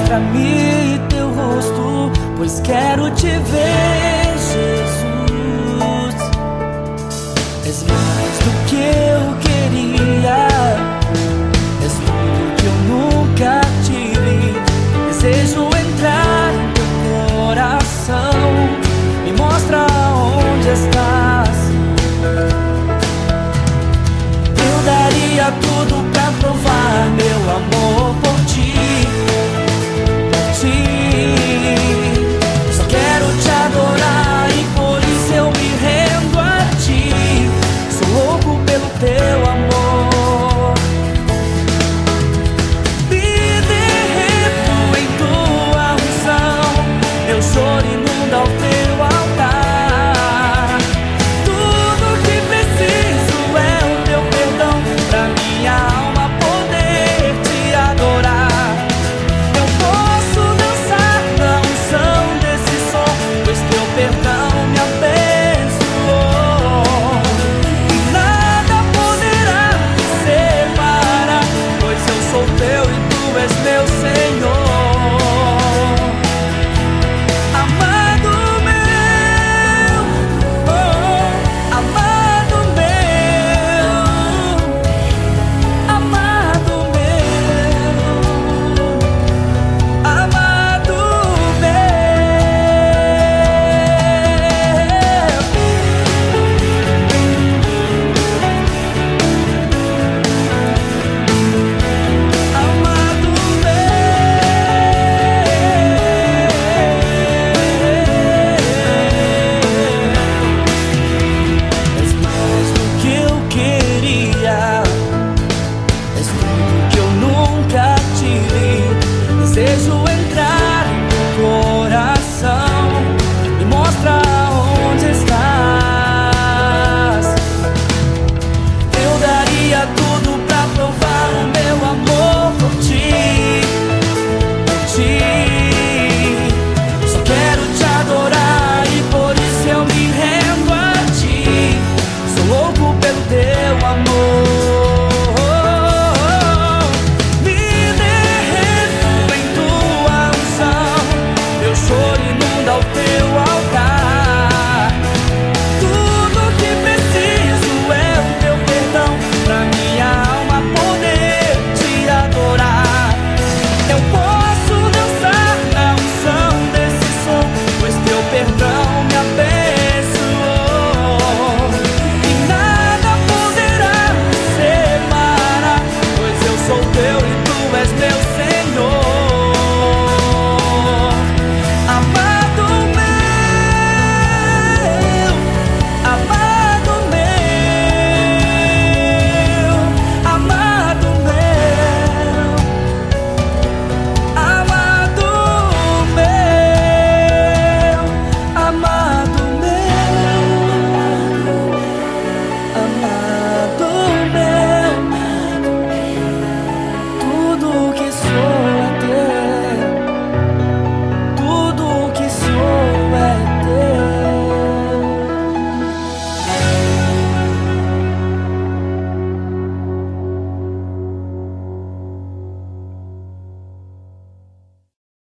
pra mim teu rosto, pois quero te ver, Jesus. És mais do que eu queria, és tudo que eu nunca tive. Desejo entrar no teu coração, me mostra onde estás. Eu daria tudo pra provar meu amor por ti, por ti. Só quero te adorar e por isso eu me rendo a ti. Sou louco pelo teu amor. Me derreto em tua unção, meu choro inunda o teu altar. Tudo que preciso é o teu perdão, pra minha alma poder te adorar. Eu posso dançar na unção desse som, pois teu perdão me abençoou. E nada poderá me separar, pois eu sou teu e tu és meu Senhor. Amado meu, oh, amado meu, amado meu, amado meu. Amado és mais do que eu queria, és tudo que eu nunca tive. Desejo